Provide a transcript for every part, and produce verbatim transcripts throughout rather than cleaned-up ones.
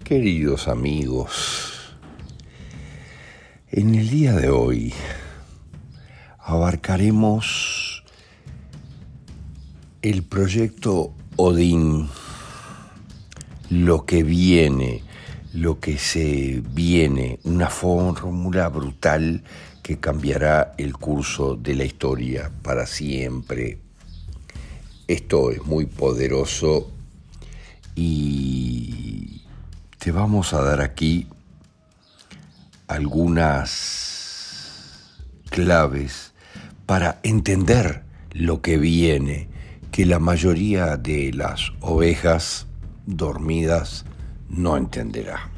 Queridos amigos, en el día de hoy abarcaremos el proyecto Odín, lo que viene, lo que se viene, una fórmula brutal que cambiará el curso de la historia para siempre. Esto es muy poderoso y te vamos a dar aquí algunas claves para entender lo que viene, que la mayoría de las ovejas dormidas no entenderá.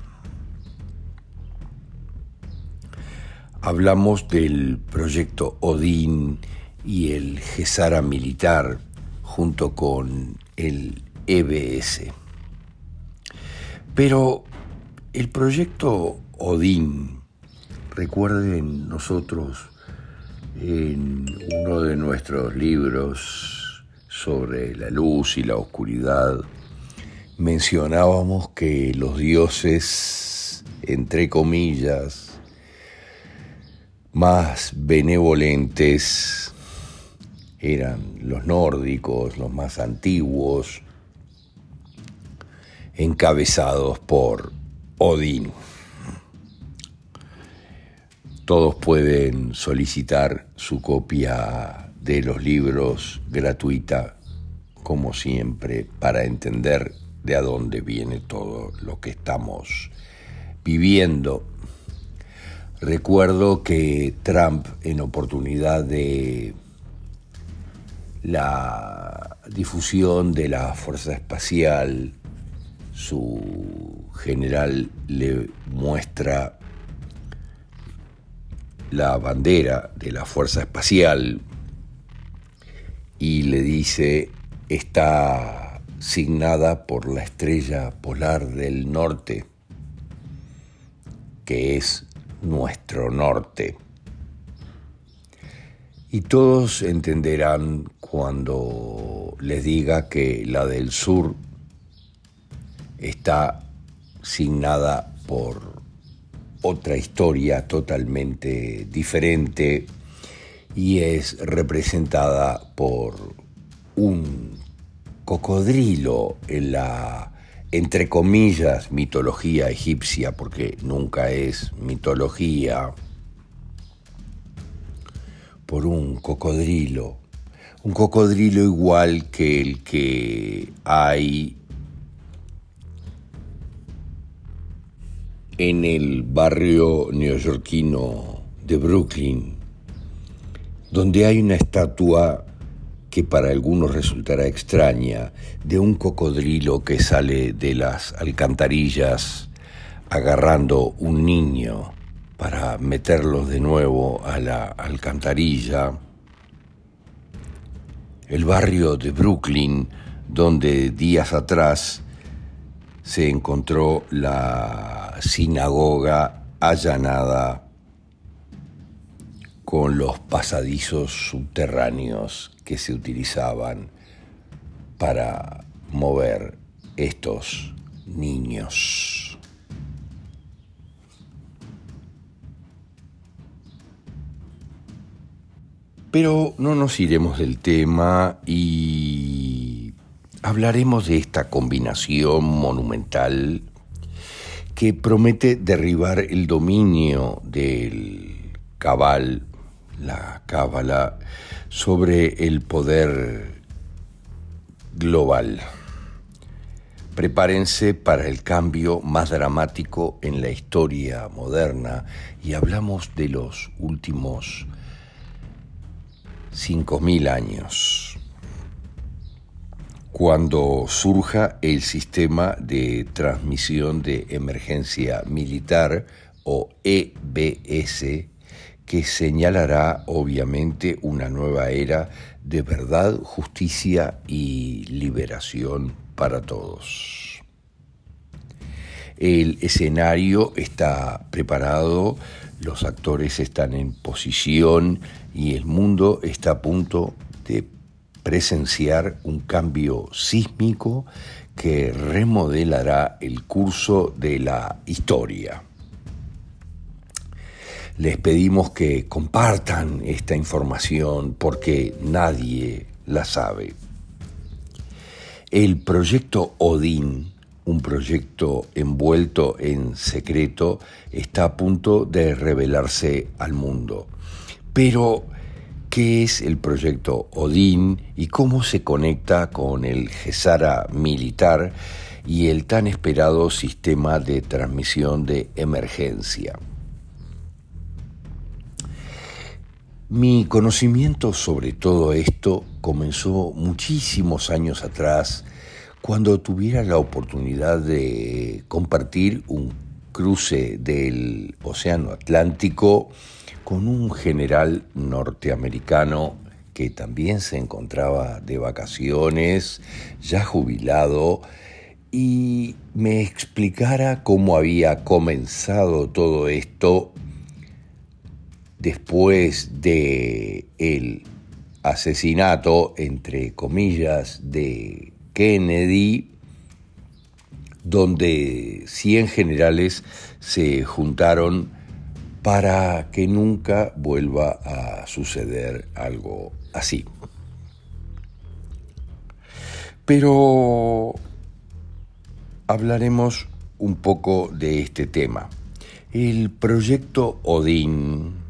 Hablamos del proyecto Odín y el Gesara militar junto con el E B S. Pero el proyecto Odín, recuerden nosotros en uno de nuestros libros sobre la luz y la oscuridad, mencionábamos que los dioses, entre comillas, más benevolentes eran los nórdicos, los más antiguos, encabezados por Odín. Todos pueden solicitar su copia de los libros gratuita, como siempre, para entender de a dónde viene todo lo que estamos viviendo. Recuerdo que Trump, en oportunidad de la difusión de la Fuerza Espacial, su general le muestra la bandera de la Fuerza Espacial y le dice: está signada por la estrella polar del norte, que es nuestro norte. Y todos entenderán cuando les diga que la del sur está signada por otra historia totalmente diferente y es representada por un cocodrilo en la, entre comillas, mitología egipcia, porque nunca es mitología, por un cocodrilo, un cocodrilo igual que el que hay en el barrio neoyorquino de Brooklyn, donde hay una estatua que para algunos resultará extraña, de un cocodrilo que sale de las alcantarillas agarrando un niño para meterlo de nuevo a la alcantarilla. El barrio de Brooklyn, donde días atrás se encontró la sinagoga allanada con los pasadizos subterráneos que se utilizaban para mover estos niños. Pero no nos iremos del tema y hablaremos de esta combinación monumental que promete derribar el dominio del cabal, la cábala, sobre el poder global. Prepárense para el cambio más dramático en la historia moderna y hablamos de los últimos cinco mil años, cuando surja el sistema de transmisión de emergencia militar o E B S, que señalará obviamente una nueva era de verdad, justicia y liberación para todos. El escenario está preparado, los actores están en posición y el mundo está a punto de presenciar un cambio sísmico que remodelará el curso de la historia. Les pedimos que compartan esta información porque nadie la sabe. El proyecto Odín, un proyecto envuelto en secreto, está a punto de revelarse al mundo. Pero, ¿qué es el proyecto Odín y cómo se conecta con el GESARA militar y el tan esperado sistema de transmisión de emergencia? Mi conocimiento sobre todo esto comenzó muchísimos años atrás, cuando tuviera la oportunidad de compartir un cruce del Océano Atlántico con un general norteamericano que también se encontraba de vacaciones, ya jubilado, y me explicara cómo había comenzado todo esto después de el asesinato, entre comillas, de Kennedy, donde cien generales se juntaron para que nunca vuelva a suceder algo así. Pero hablaremos un poco de este tema. El proyecto Odín,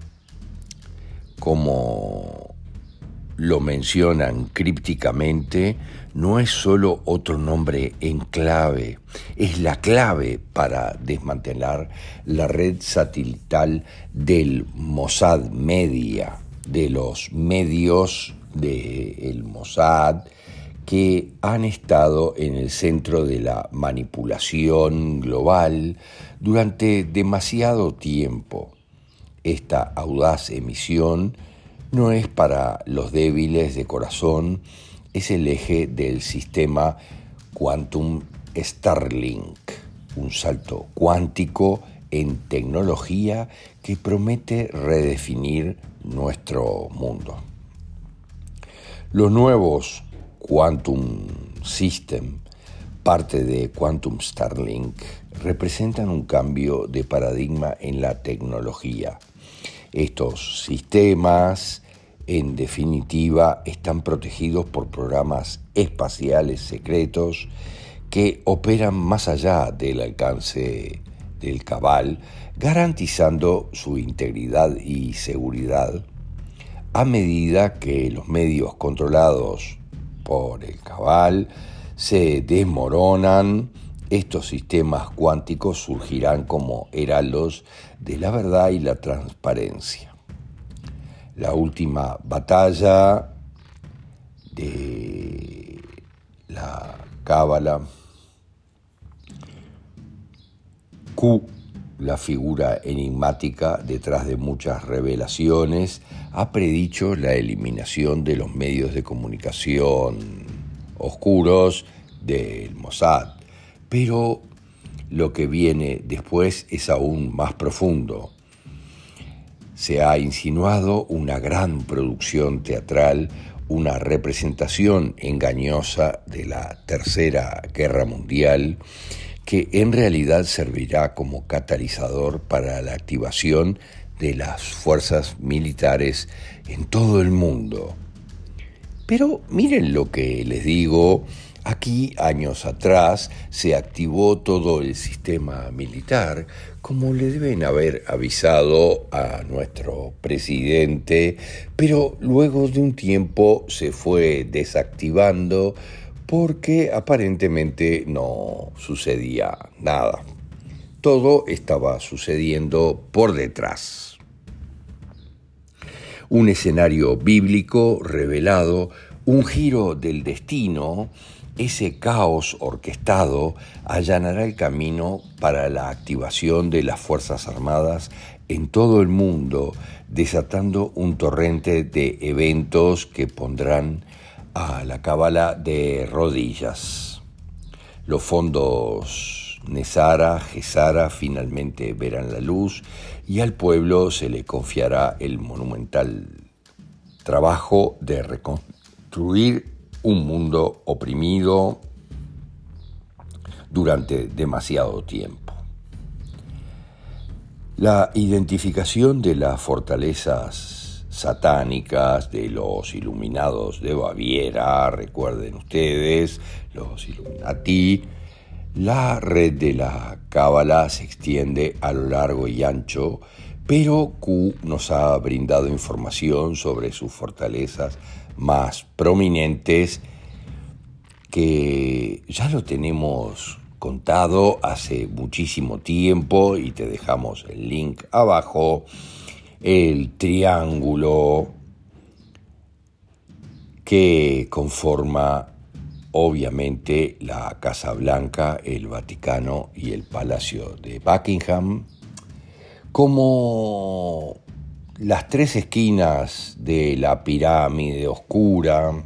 como lo mencionan crípticamente, no es solo otro nombre en clave, es la clave para desmantelar la red satelital del Mossad Media, de los medios del Mossad que han estado en el centro de la manipulación global durante demasiado tiempo. Esta audaz emisión no es para los débiles de corazón, es el eje del sistema Quantum Starlink, un salto cuántico en tecnología que promete redefinir nuestro mundo. Los nuevos Quantum System, parte de Quantum Starlink, representan un cambio de paradigma en la tecnología. Estos sistemas, en definitiva, están protegidos por programas espaciales secretos que operan más allá del alcance del cabal, garantizando su integridad y seguridad. A medida que los medios controlados por el cabal se desmoronan, estos sistemas cuánticos surgirán como heraldos de la verdad y la transparencia. La última batalla de la cábala, Q, la figura enigmática detrás de muchas revelaciones, ha predicho la eliminación de los medios de comunicación oscuros del Mossad. Pero lo que viene después es aún más profundo. Se ha insinuado una gran producción teatral, una representación engañosa de la Tercera Guerra Mundial, que en realidad servirá como catalizador para la activación de las fuerzas militares en todo el mundo. Pero miren lo que les digo. Aquí, años atrás, se activó todo el sistema militar, como le deben haber avisado a nuestro presidente, pero luego de un tiempo se fue desactivando porque aparentemente no sucedía nada. Todo estaba sucediendo por detrás. Un escenario bíblico revelado, un giro del destino. Ese caos orquestado allanará el camino para la activación de las Fuerzas Armadas en todo el mundo, desatando un torrente de eventos que pondrán a la cábala de rodillas. Los fondos Nesara, Gesara finalmente verán la luz y al pueblo se le confiará el monumental trabajo de reconstruir un mundo oprimido durante demasiado tiempo. La identificación de las fortalezas satánicas de los iluminados de Baviera, recuerden ustedes, los Illuminati, la red de la Cábala se extiende a lo largo y ancho, pero Q nos ha brindado información sobre sus fortalezas más prominentes, que ya lo tenemos contado hace muchísimo tiempo y te dejamos el link abajo. El triángulo que conforma obviamente la Casa Blanca, el Vaticano y el Palacio de Buckingham, como las tres esquinas de la pirámide oscura.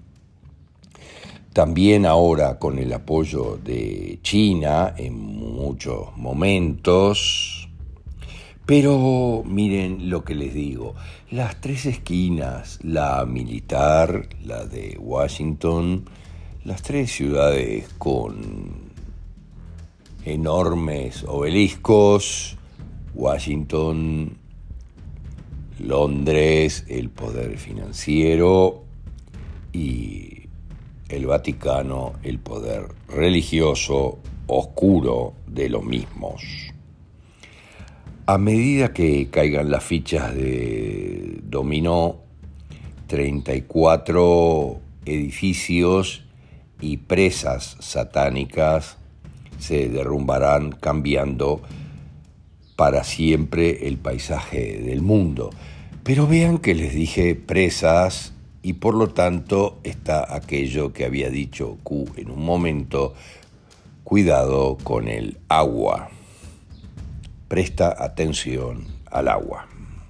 También ahora con el apoyo de China en muchos momentos. Pero miren lo que les digo, las tres esquinas, la militar, la de Washington, las tres ciudades con enormes obeliscos, Washington, Londres, el poder financiero, y el Vaticano, el poder religioso oscuro de los mismos. A medida que caigan las fichas de dominó, treinta y cuatro edificios y presas satánicas se derrumbarán, cambiando para siempre el paisaje del mundo. Pero vean que les dije presas, y por lo tanto está aquello que había dicho Q en un momento: cuidado con el agua. Presta atención al agua.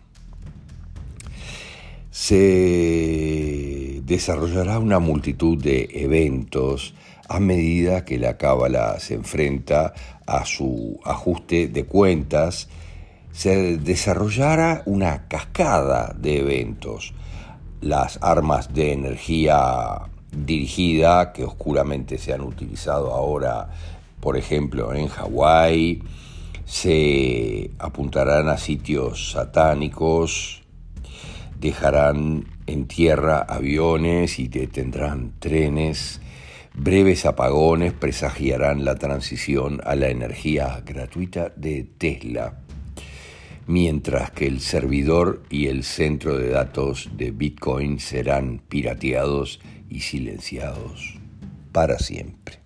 Se desarrollará una multitud de eventos a medida que la Cábala se enfrenta a su ajuste de cuentas. Se desarrollará una cascada de eventos. Las armas de energía dirigida que oscuramente se han utilizado ahora, por ejemplo, en Hawái, se apuntarán a sitios satánicos, dejarán en tierra aviones y detendrán trenes. Breves apagones presagiarán la transición a la energía gratuita de Tesla, mientras que el servidor y el centro de datos de Bitcoin serán pirateados y silenciados para siempre.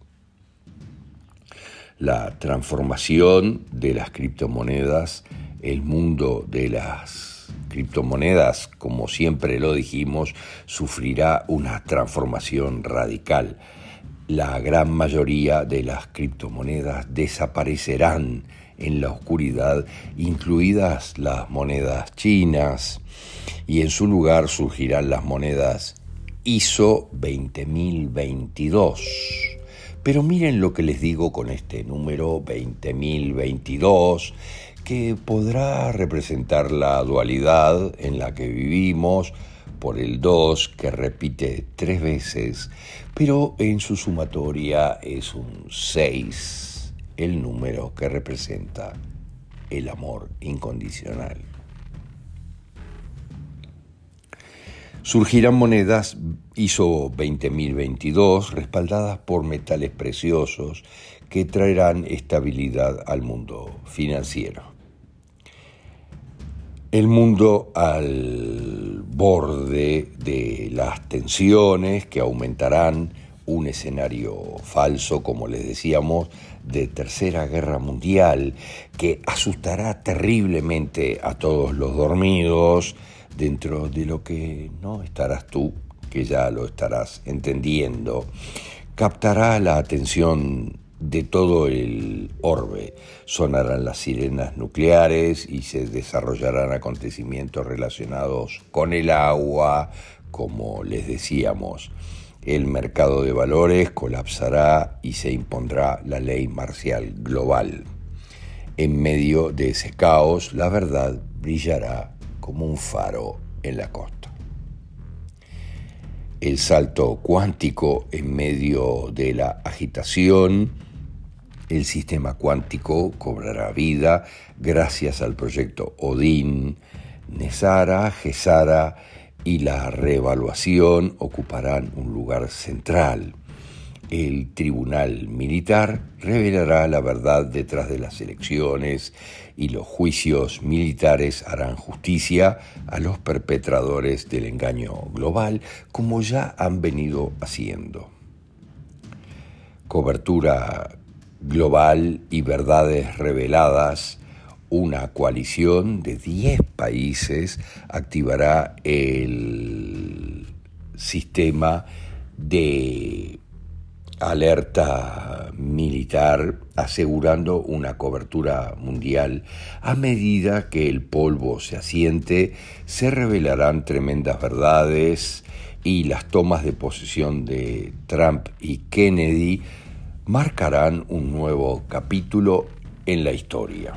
La transformación de las criptomonedas, el mundo de las criptomonedas, como siempre lo dijimos, sufrirá una transformación radical. La gran mayoría de las criptomonedas desaparecerán en la oscuridad, incluidas las monedas chinas, y en su lugar surgirán las monedas I S O veinte mil veintidós. Pero miren lo que les digo con este número veinte mil veintidós, que podrá representar la dualidad en la que vivimos, por el dos, que repite tres veces, pero en su sumatoria es un seis, el número que representa el amor incondicional. Surgirán monedas I S O veinte mil veintidós respaldadas por metales preciosos que traerán estabilidad al mundo financiero. El mundo al borde de las tensiones que aumentarán, un escenario falso, como les decíamos, de tercera guerra mundial, que asustará terriblemente a todos los dormidos, dentro de lo que no estarás tú, que ya lo estarás entendiendo. Captará la atención de todo el orbe, sonarán las sirenas nucleares y se desarrollarán acontecimientos relacionados con el agua, como les decíamos. El mercado de valores colapsará y se impondrá la ley marcial global. En medio de ese caos, la verdad brillará como un faro en la costa. El salto cuántico en medio de la agitación El sistema cuántico cobrará vida gracias al proyecto Odín. Nezara, Gesara y la reevaluación ocuparán un lugar central. El tribunal militar revelará la verdad detrás de las elecciones y los juicios militares harán justicia a los perpetradores del engaño global, como ya han venido haciendo. Cobertura global y verdades reveladas. Una coalición de diez países activará el sistema de alerta militar, asegurando una cobertura mundial. A medida que el polvo se asiente, se revelarán tremendas verdades y las tomas de posesión de Trump y Kennedy marcarán un nuevo capítulo en la historia.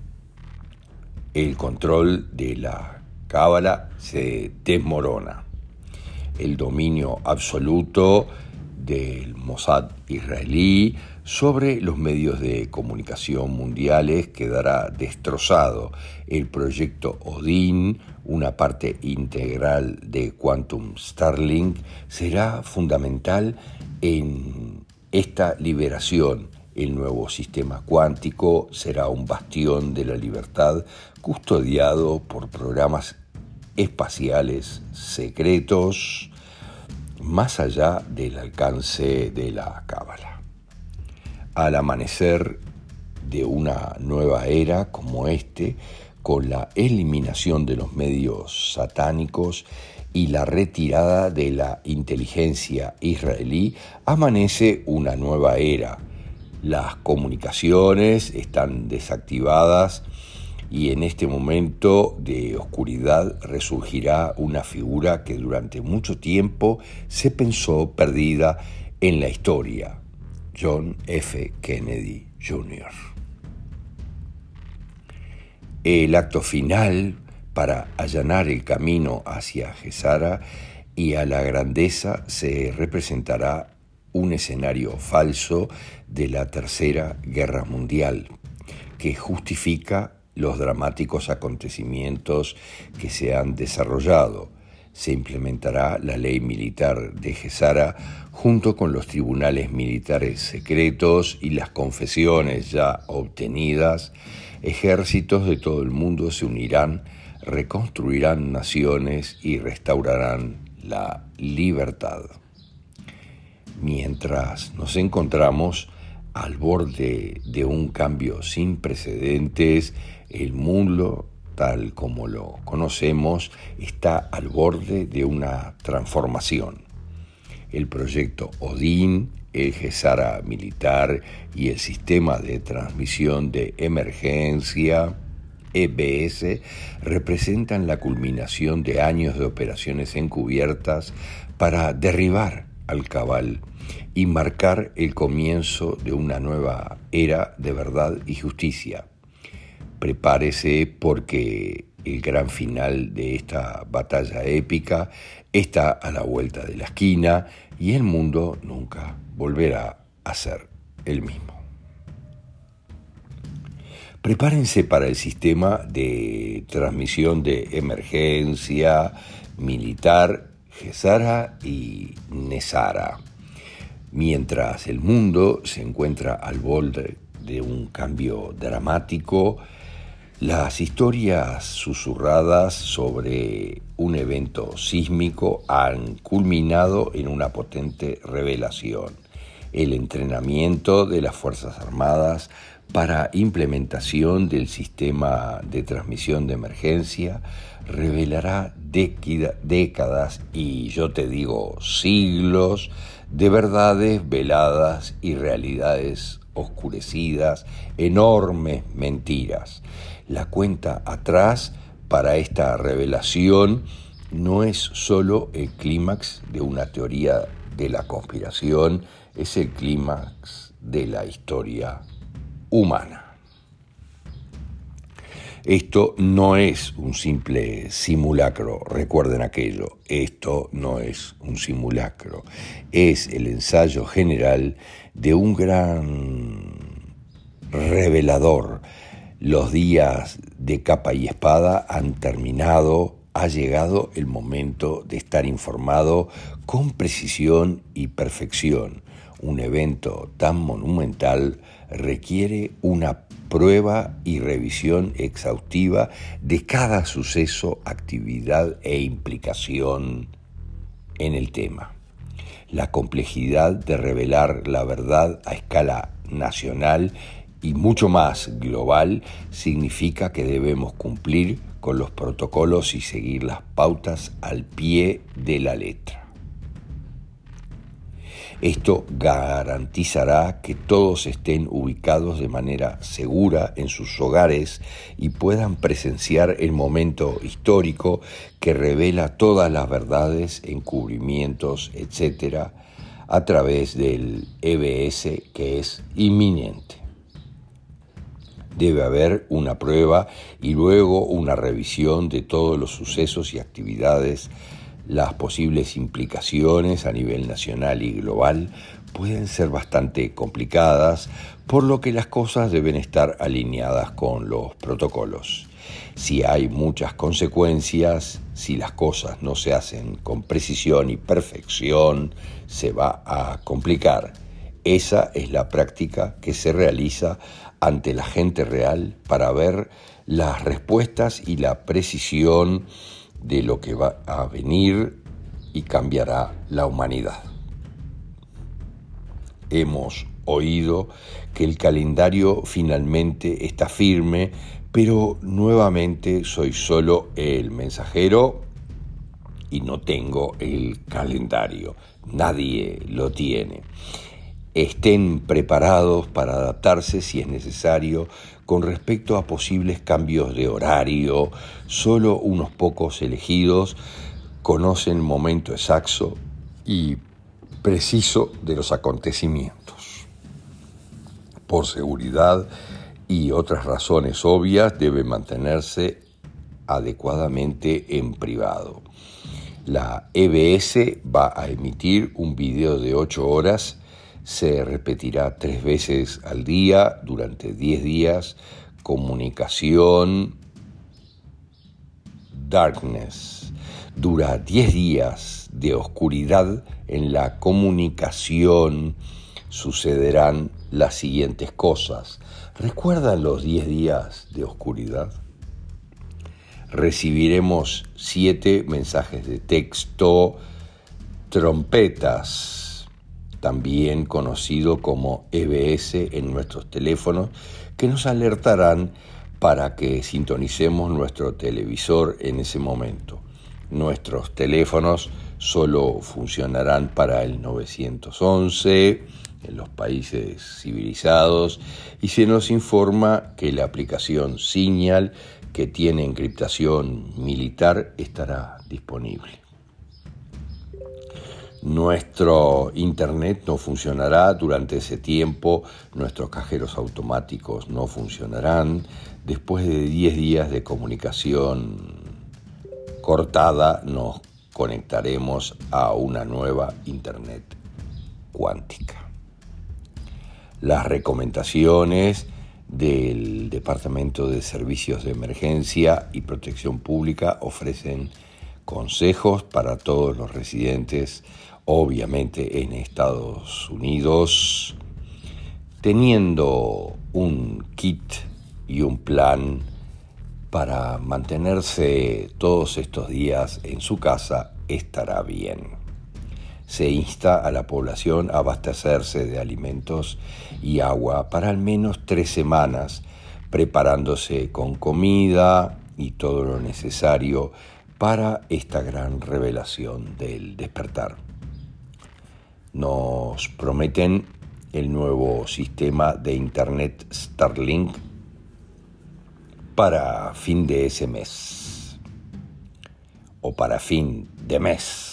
El control de la cábala se desmorona. El dominio absoluto del Mossad israelí sobre los medios de comunicación mundiales quedará destrozado. El proyecto Odín, una parte integral de Quantum Starlink, será fundamental en esta liberación. El nuevo sistema cuántico será un bastión de la libertad custodiado por programas espaciales secretos más allá del alcance de la cábala. Al amanecer de una nueva era como este, con la eliminación de los medios satánicos y la retirada de la inteligencia israelí, amanece una nueva era. Las comunicaciones están desactivadas y en este momento de oscuridad resurgirá una figura que durante mucho tiempo se pensó perdida en la historia: John F. Kennedy junior El acto final para allanar el camino hacia Gesara y a la grandeza se representará un escenario falso de la Tercera Guerra Mundial que justifica los dramáticos acontecimientos que se han desarrollado. Se implementará la ley militar de Gesara junto con los tribunales militares secretos y las confesiones ya obtenidas. Ejércitos de todo el mundo se unirán, reconstruirán naciones y restaurarán la libertad. Mientras nos encontramos al borde de un cambio sin precedentes, el mundo, tal como lo conocemos, está al borde de una transformación. El proyecto Odín, el Gesara militar y el sistema de transmisión de emergencia, E B S, representan la culminación de años de operaciones encubiertas para derribar al cabal y marcar el comienzo de una nueva era de verdad y justicia. Prepárese porque el gran final de esta batalla épica está a la vuelta de la esquina y el mundo nunca volverá a ser el mismo. Prepárense para el sistema de transmisión de emergencia militar Gesara y Nezara. Mientras el mundo se encuentra al borde de un cambio dramático, las historias susurradas sobre un evento sísmico han culminado en una potente revelación: el entrenamiento de las Fuerzas Armadas para implementación del sistema de transmisión de emergencia revelará décadas y yo te digo siglos de verdades veladas y realidades oscurecidas, enormes mentiras. La cuenta atrás para esta revelación no es solo el clímax de una teoría de la conspiración, es el clímax de la historia humana. Esto no es un simple simulacro, recuerden aquello, esto no es un simulacro, es el ensayo general de un gran revelador. Los días de capa y espada han terminado. Ha llegado el momento de estar informado con precisión y perfección. Un evento tan monumental requiere una prueba y revisión exhaustiva de cada suceso, actividad e implicación en el tema. La complejidad de revelar la verdad a escala nacional y mucho más global significa que debemos cumplir con los protocolos y seguir las pautas al pie de la letra. Esto garantizará que todos estén ubicados de manera segura en sus hogares y puedan presenciar el momento histórico que revela todas las verdades, encubrimientos, etcétera, a través del E B S, que es inminente. Debe haber una prueba y luego una revisión de todos los sucesos y actividades. Las posibles implicaciones a nivel nacional y global pueden ser bastante complicadas, por lo que las cosas deben estar alineadas con los protocolos. Si hay muchas consecuencias, si las cosas no se hacen con precisión y perfección, se va a complicar. Esa es la práctica que se realiza ante la gente real para ver las respuestas y la precisión de lo que va a venir y cambiará la humanidad. Hemos oído que el calendario finalmente está firme, pero nuevamente soy solo el mensajero y no tengo el calendario. Nadie lo tiene. Estén preparados para adaptarse si es necesario con respecto a posibles cambios de horario. Solo unos pocos elegidos conocen el momento exacto y preciso de los acontecimientos. Por seguridad y otras razones obvias, debe mantenerse adecuadamente en privado. La E B S va a emitir un video de ocho horas. Se repetirá tres veces al día durante diez días. Comunicación Darkness. Dura diez días de oscuridad. En la comunicación sucederán las siguientes cosas. ¿Recuerdan los diez días de oscuridad? Recibiremos siete mensajes de texto, trompetas, también conocido como E B S en nuestros teléfonos, que nos alertarán para que sintonicemos nuestro televisor en ese momento. Nuestros teléfonos solo funcionarán para el nueve once en los países civilizados y se nos informa que la aplicación Signal, que tiene encriptación militar, estará disponible. Nuestro internet no funcionará durante ese tiempo, nuestros cajeros automáticos no funcionarán. Después de diez días de comunicación cortada, nos conectaremos a una nueva internet cuántica. Las recomendaciones del Departamento de Servicios de Emergencia y Protección Pública ofrecen consejos para todos los residentes, obviamente en Estados Unidos, teniendo un kit y un plan para mantenerse todos estos días en su casa. Estará bien. Se insta a la población a abastecerse de alimentos y agua para al menos tres semanas, preparándose con comida y todo lo necesario para esta gran revelación del despertar. Nos prometen el nuevo sistema de Internet Starlink para fin de ese mes o para fin de mes.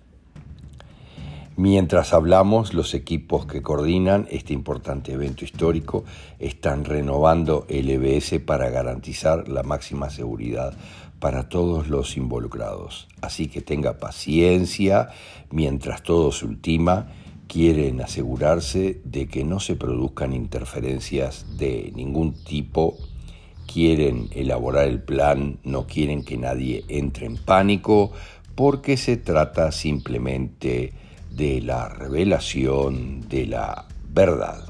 Mientras hablamos, los equipos que coordinan este importante evento histórico están renovando el E B S para garantizar la máxima seguridad para todos los involucrados. Así que tenga paciencia mientras todo se ultima quieren asegurarse de que no se produzcan interferencias de ningún tipo, quieren elaborar el plan, no quieren que nadie entre en pánico, porque se trata simplemente de la revelación de la verdad.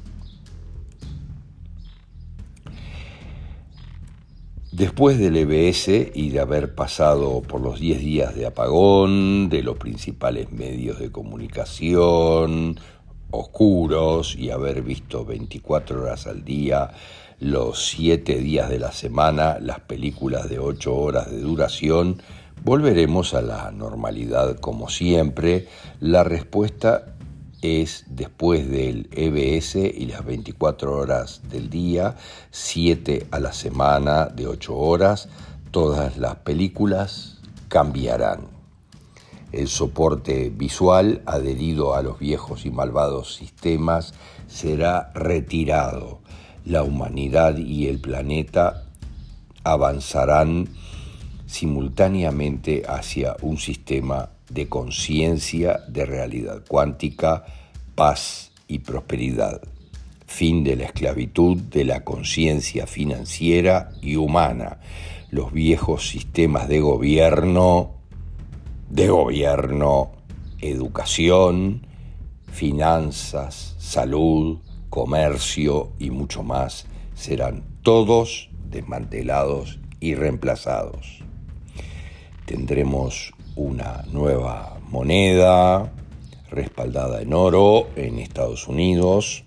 Después del E B S y de haber pasado por los diez días de apagón de los principales medios de comunicación oscuros y haber visto veinticuatro horas al día, los siete días de la semana, las películas de ocho horas de duración, volveremos a la normalidad como siempre. La respuesta es después del E B S y las veinticuatro horas del día, siete a la semana de ocho horas, todas las películas cambiarán. El soporte visual adherido a los viejos y malvados sistemas será retirado. La humanidad y el planeta avanzarán simultáneamente hacia un sistema de conciencia, de realidad cuántica, paz y prosperidad. Fin de la esclavitud de la conciencia financiera y humana. Los viejos sistemas de gobierno, de gobierno, educación, finanzas, salud, comercio y mucho más serán todos desmantelados y reemplazados. Tendremos una nueva moneda respaldada en oro en Estados Unidos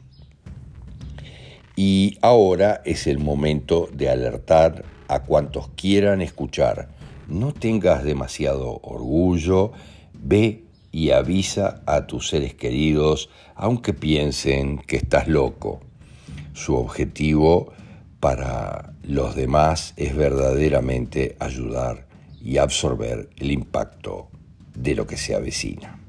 y ahora es el momento de alertar a cuantos quieran escuchar. No tengas demasiado orgullo, ve y avisa a tus seres queridos aunque piensen que estás loco. Su objetivo para los demás es verdaderamente ayudar y absorber el impacto de lo que se avecina.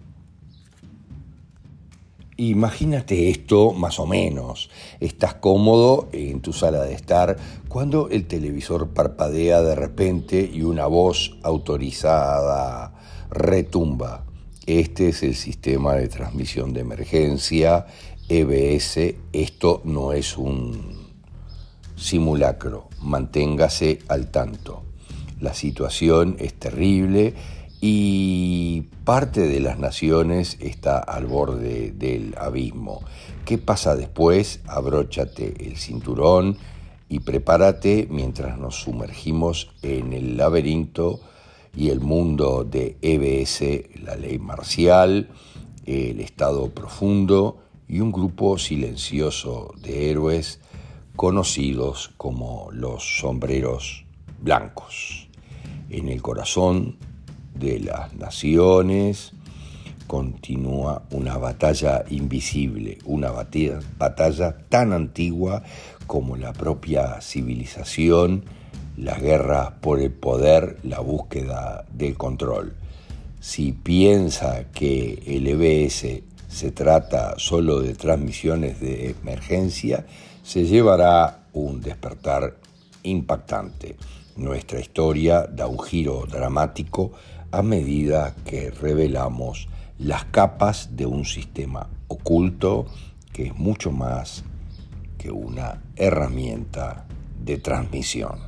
Imagínate esto más o menos. Estás cómodo en tu sala de estar cuando el televisor parpadea de repente y una voz autorizada retumba. Este es el sistema de transmisión de emergencia, E B S. Esto no es un simulacro. Manténgase al tanto. La situación es terrible y parte de las naciones está al borde del abismo. ¿Qué pasa después? Abróchate el cinturón y prepárate mientras nos sumergimos en el laberinto y el mundo de E B S, la ley marcial, el estado profundo y un grupo silencioso de héroes conocidos como los sombreros blancos. En el corazón de las naciones continúa una batalla invisible, una batalla, batalla tan antigua como la propia civilización, la guerra por el poder, la búsqueda del control. Si piensa que el E B S se trata solo de transmisiones de emergencia, se llevará un despertar impactante. Nuestra historia da un giro dramático a medida que revelamos las capas de un sistema oculto que es mucho más que una herramienta de transmisión.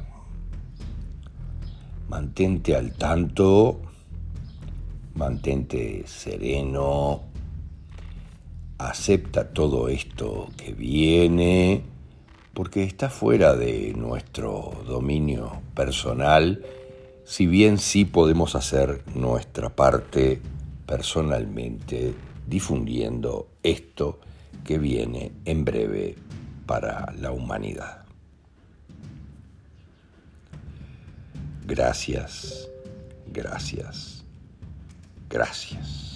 Mantente al tanto, mantente sereno, acepta todo esto que viene, porque está fuera de nuestro dominio personal, si bien sí podemos hacer nuestra parte personalmente difundiendo esto que viene en breve para la humanidad. Gracias, gracias, gracias.